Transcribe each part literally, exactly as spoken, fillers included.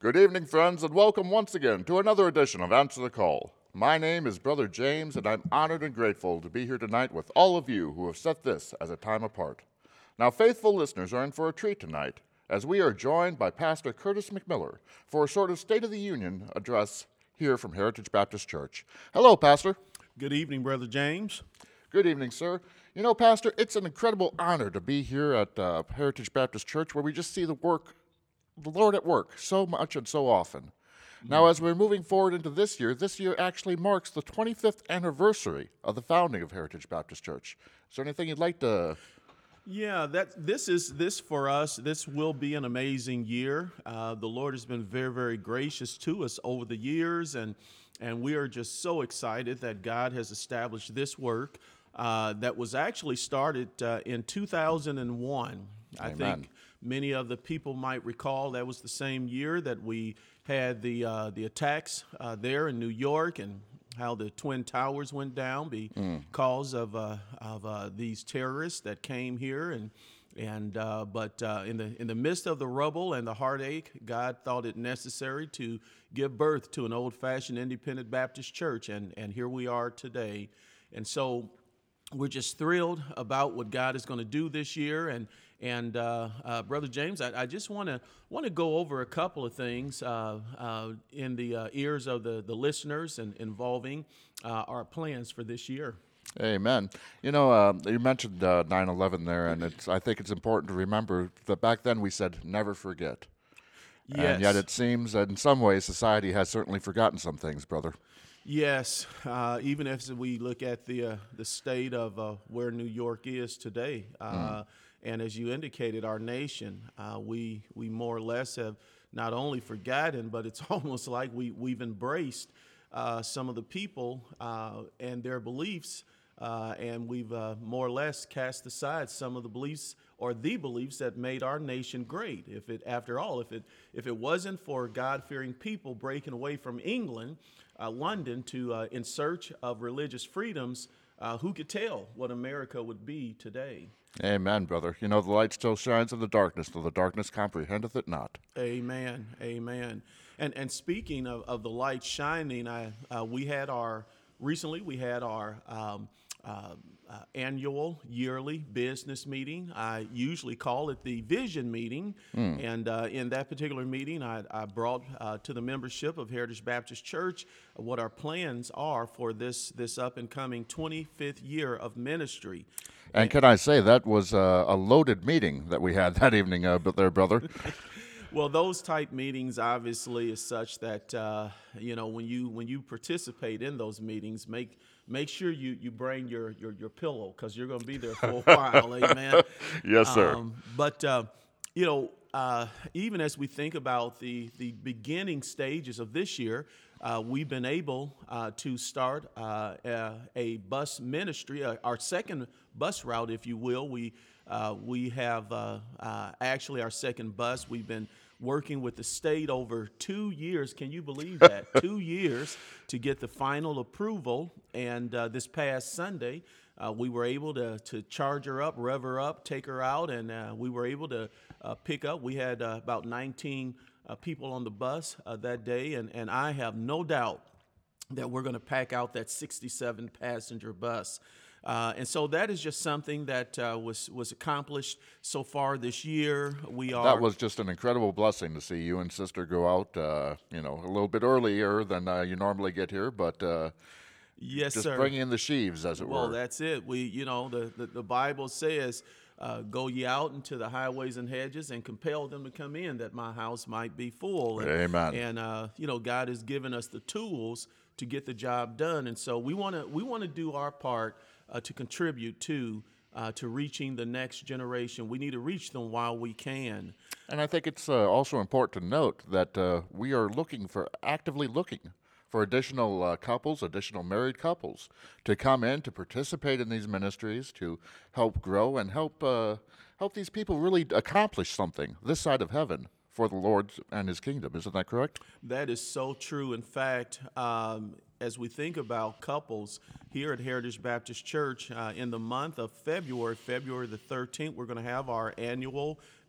Good evening, friends, and welcome once again to another edition of Answer the Call. My name is Brother James, and I'm honored and grateful to be here tonight with all of you who have set this as a time apart. Now, faithful listeners are in for a treat tonight, as we are joined by Pastor Curtis McMiller for a sort of State of the Union address here from Heritage Baptist Church. Hello, Pastor. Good evening, Brother James. Good evening, sir. You know, Pastor, it's an incredible honor to be here at uh, Heritage Baptist Church, where we just see the work, the Lord at work so much and so often. Now, as we're moving forward into this year, this year actually marks the twenty-fifth anniversary of the founding of Heritage Baptist Church. Is there anything you'd like to... Yeah, that this is this for us. This will be an amazing year. Uh, the Lord has been very, very gracious to us over the years, and and we are just so excited that God has established this work uh, that was actually started uh, in two thousand one. I Amen. think many of the people might recall that was the same year that we had the uh, the attacks uh, there in New York, and how the Twin Towers went down because mm. of uh, of uh, these terrorists that came here, and and uh, but uh, in the in the midst of the rubble and the heartache, God thought it necessary to give birth to an old-fashioned independent Baptist church, and and here we are today, and so we're just thrilled about what God is going to do this year. And and uh, uh, Brother James, I, I just want to want to go over a couple of things uh, uh, in the uh, ears of the, the listeners and involving uh, our plans for this year. Amen. You know, uh, you mentioned uh, nine eleven there, and it's, I think it's important to remember that back then we said never forget. Yes. And yet it seems that in some ways society has certainly forgotten some things, brother. Yes, uh, even as we look at the uh, the state of uh, where New York is today, uh, mm. and as you indicated, our nation, uh, we we more or less have not only forgotten, but it's almost like we we've embraced uh, some of the people uh, and their beliefs, uh, and we've uh, more or less cast aside some of the beliefs or the beliefs that made our nation great. If it, after all, if it if it wasn't for God-fearing people breaking away from England. Uh, London to uh, in search of religious freedoms, uh, who could tell what America would be today? Amen, brother. You know, the light still shines in the darkness, though the darkness comprehendeth it not. Amen, amen. And and speaking of, of the light shining, I uh, we had our recently we had our um, uh, uh, annual yearly business meeting. I usually call it the vision meeting. Mm. And uh, in that particular meeting, I, I brought uh, to the membership of Heritage Baptist Church uh, what our plans are for this, this up and coming twenty-fifth year of ministry. And, and can I say that was uh, a loaded meeting that we had that evening uh, there, brother? Well, those type meetings obviously is such that, uh, you know, when you when you participate in those meetings, make make sure you, you bring your, your, your pillow, because you're going to be there for a while, amen? Yes, sir. Um, but, uh, you know, uh, even as we think about the, the beginning stages of this year, uh, we've been able uh, to start uh, a, a bus ministry, uh, our second bus route, if you will. We, uh, we have uh, uh, actually our second bus. We've been working with the state over two years. Can you believe that? two years to get the final approval. And uh, this past Sunday, uh, we were able to, to charge her up, rev her up, take her out, and uh, we were able to uh, pick up. We had uh, about nineteen uh, people on the bus uh, that day, and, and I have no doubt that we're going to pack out that sixty-seven passenger bus. Uh, and so that is just something that uh, was was accomplished so far this year. We are that was just an incredible blessing to see you and Sister go out, uh, you know, a little bit earlier than uh, you normally get here, but uh, yes, just sir. bringing in the sheaves, as it well, were. Well, that's it. We, you know, the the, the Bible says, uh, "Go ye out into the highways and hedges, and compel them to come in, that my house might be full." And, Amen. And uh, you know, God has given us the tools to get the job done, and so we want to we want to do our part. Uh, to contribute to uh, to reaching the next generation. We need to reach them while we can. And I think it's uh, also important to note that uh, we are looking for, actively looking for additional uh, couples, additional married couples, to come in, to participate in these ministries, to help grow and help uh, help these people really accomplish something this side of heaven for the Lord and His kingdom. Isn't that correct? That is so true. In fact, um, as we think about couples here at Heritage Baptist Church, uh, in the month of February, February the thirteenth, we're going to have our annual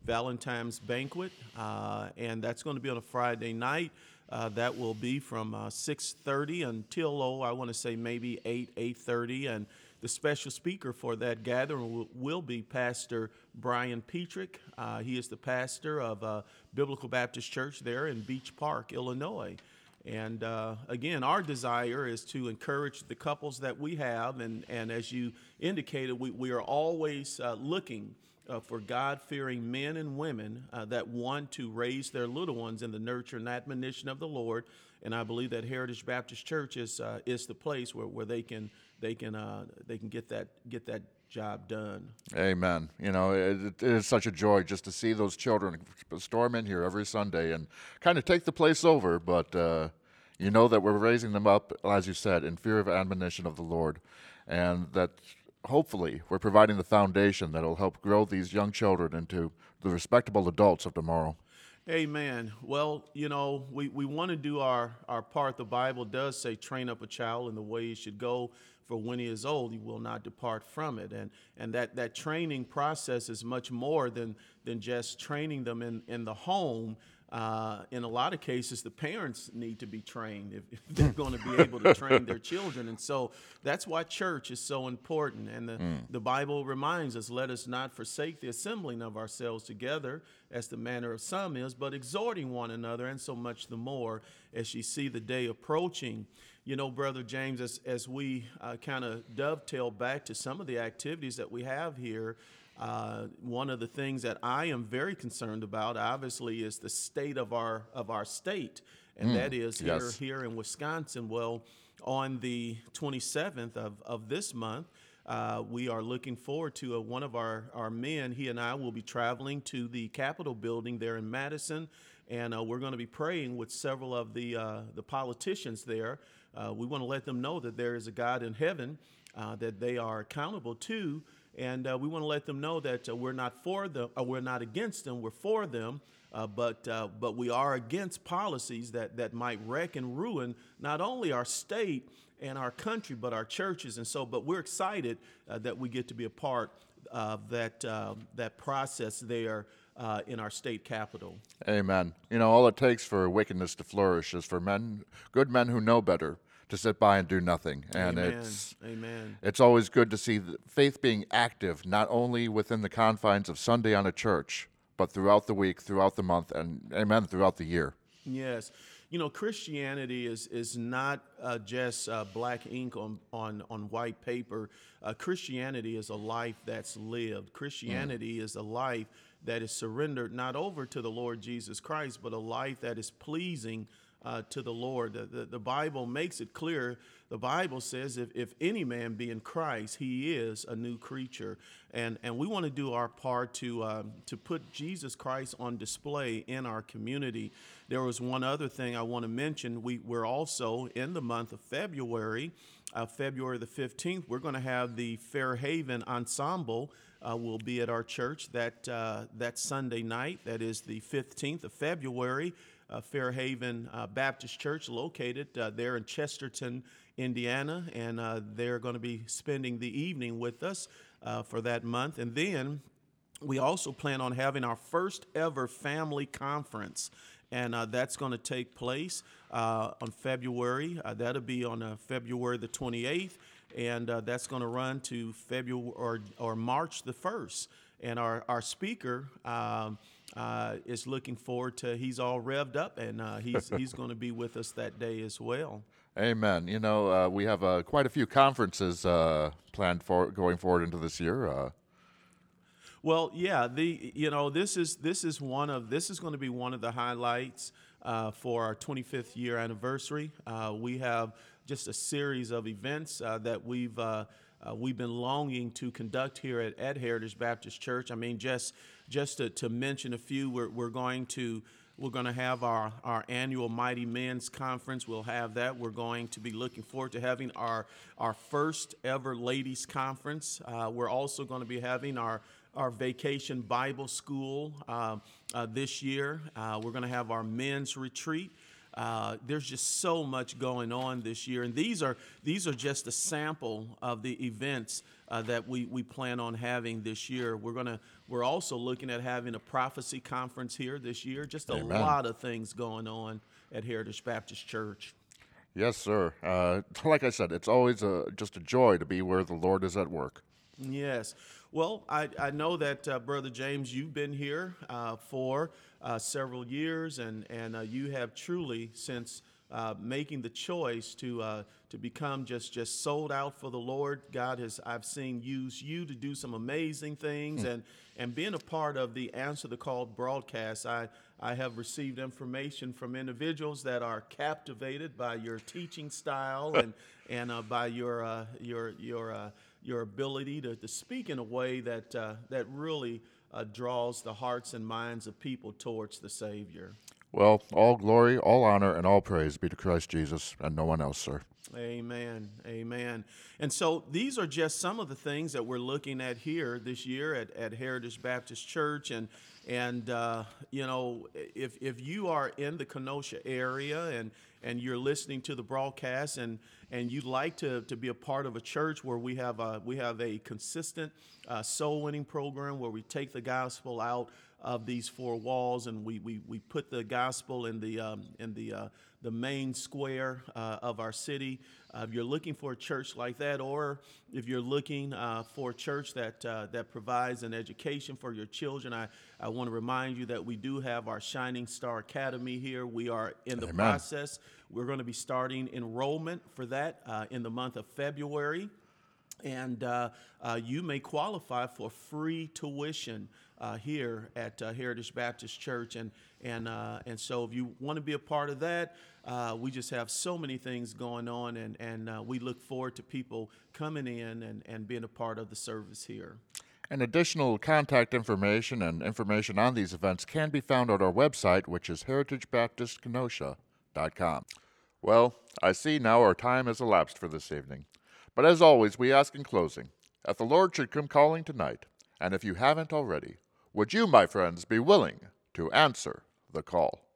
Valentine's banquet, uh, and that's going to be on a Friday night. Uh, that will be from uh, six thirty until, oh, I want to say maybe eight, eight thirty, and the special speaker for that gathering will, will be Pastor Brian Petrick. Uh, he is the pastor of uh, Biblical Baptist Church there in Beach Park, Illinois. And uh, again, our desire is to encourage the couples that we have, and, and as you indicated, we, we are always uh, looking uh, for God-fearing men and women uh, that want to raise their little ones in the nurture and admonition of the Lord. And I believe that Heritage Baptist Church is uh, is the place where, where they can they can uh, they can get that get that job done. Amen. You know, it, it is such a joy just to see those children storm in here every Sunday and kind of take the place over. But uh, you know that we're raising them up, as you said, in fear of admonition of the Lord, and that hopefully we're providing the foundation that will help grow these young children into the respectable adults of tomorrow. Amen. Well, you know, we, we want to do our, our part. The Bible does say, train up a child in the way he should go, for when he is old, he will not depart from it. And and that, that training process is much more than, than just training them in, in the home. Uh, in a lot of cases, the parents need to be trained if, if they're going to be able to train their children. And so that's why church is so important. And the, mm. the Bible reminds us, let us not forsake the assembling of ourselves together, as the manner of some is, but exhorting one another, and so much the more as you see the day approaching. You know, Brother James, as, as we uh, kind of dovetail back to some of the activities that we have here, Uh, one of the things that I am very concerned about, obviously, is the state of our of our state, and mm, that is here yes. here in Wisconsin. Well, on the twenty-seventh of, of this month, uh, we are looking forward to a, one of our, our men. He and I will be traveling to the Capitol building there in Madison, and uh, we're going to be praying with several of the uh, the politicians there. Uh, we want to let them know that there is a God in heaven uh, that they are accountable to. And uh, we want to let them know that uh, we're not for them, or we're not against them. We're for them, uh, but uh, but we are against policies that that might wreck and ruin not only our state and our country, but our churches. And so, but we're excited uh, that we get to be a part of that uh, that process there uh, in our state capital. Amen. You know, all it takes for wickedness to flourish is for men, good men who know better, to sit by and do nothing. And Amen. it's Amen. it's always good to see the faith being active, not only within the confines of Sunday on a church, but throughout the week, throughout the month, and amen, throughout the year. Yes. You know, Christianity is is not uh, just uh, black ink on, on, on white paper. Uh, Christianity is a life that's lived. Christianity mm. is a life that is surrendered not over to the Lord Jesus Christ, but a life that is pleasing Uh, to the Lord. The, the, the Bible makes it clear. The Bible says if, if any man be in Christ, he is a new creature. And and we want to do our part to uh, to put Jesus Christ on display in our community. There was one other thing I want to mention. We, we're also in the month of February, uh, February the fifteenth, we're going to have the Fairhaven Ensemble uh, will be at our church that, uh, that Sunday night. That is the fifteenth of February. Uh, Fairhaven uh, Baptist Church, located uh, there in Chesterton, Indiana, and uh, they're going to be spending the evening with us uh, for that month. And then we also plan on having our first ever family conference, and uh, that's going to take place uh, on February. Uh, that'll be on uh, February the twenty-eighth, and uh, that's going to run to February or, or March the first. And our, our speaker um, uh, is looking forward to, he's all revved up, and uh, he's he's going to be with us that day as well. Amen. You know, uh, we have uh, quite a few conferences uh, planned for going forward into this year. Uh. Well, yeah, the you know this is this is one of this is going to be one of the highlights uh, for our twenty-fifth year anniversary. Uh, we have just a series of events uh, that we've. Uh, Uh, we've been longing to conduct here at, at Heritage Baptist Church. I mean, just just to, to mention a few, we're, we're going to we're going to have our, our annual Mighty Men's Conference. We'll have that. We're going to be looking forward to having our our first ever Ladies Conference. Uh, we're also going to be having our our Vacation Bible School uh, uh, this year. Uh, we're going to have our Men's Retreat. Uh, there's just so much going on this year, and these are these are just a sample of the events uh, that we, we plan on having this year. We're gonna we're also looking at having a prophecy conference here this year. Just a Amen. lot of things going on at Heritage Baptist Church. Yes, sir. Uh, like I said, it's always a, just a joy to be where the Lord is at work. Yes. Well, I, I know that, uh, Brother James, you've been here uh, for uh, several years, and, and uh, you have truly, since uh, making the choice to uh, to become just, just sold out for the Lord, God has, I've seen use you to do some amazing things, and, and being a part of the Answer the Call broadcast, I, I have received information from individuals that are captivated by your teaching style and, and uh, by your, uh, your, your, uh, your ability to, to speak in a way that uh, that really uh, draws the hearts and minds of people towards the Savior. Well, all glory, all honor, and all praise be to Christ Jesus and no one else, sir. Amen. Amen. And so these are just some of the things that we're looking at here this year at, at Heritage Baptist Church. And, and uh, you know, if, if you are in the Kenosha area and, and you're listening to the broadcast and, and you'd like to, to be a part of a church where we have a, we have a consistent uh, soul winning program where we take the gospel out of these four walls, and we, we, we put the gospel in the um, in the uh, the main square uh, of our city. Uh, if you're looking for a church like that, or if you're looking uh, for a church that uh, that provides an education for your children, I, I want to remind you that we do have our Shining Star Academy here. We are in the Amen. process. We're going to be starting enrollment for that uh, in the month of February. And uh, uh, you may qualify for free tuition uh, here at uh, Heritage Baptist Church. And, and, uh, and so if you want to be a part of that, uh, we just have so many things going on. And, and uh, we look forward to people coming in and, and being a part of the service here. And additional contact information and information on these events can be found on our website, which is heritage baptist kenosha dot com. Well, I see now our time has elapsed for this evening. But as always, we ask in closing, if the Lord should come calling tonight, and if you haven't already, would you, my friends, be willing to answer the call?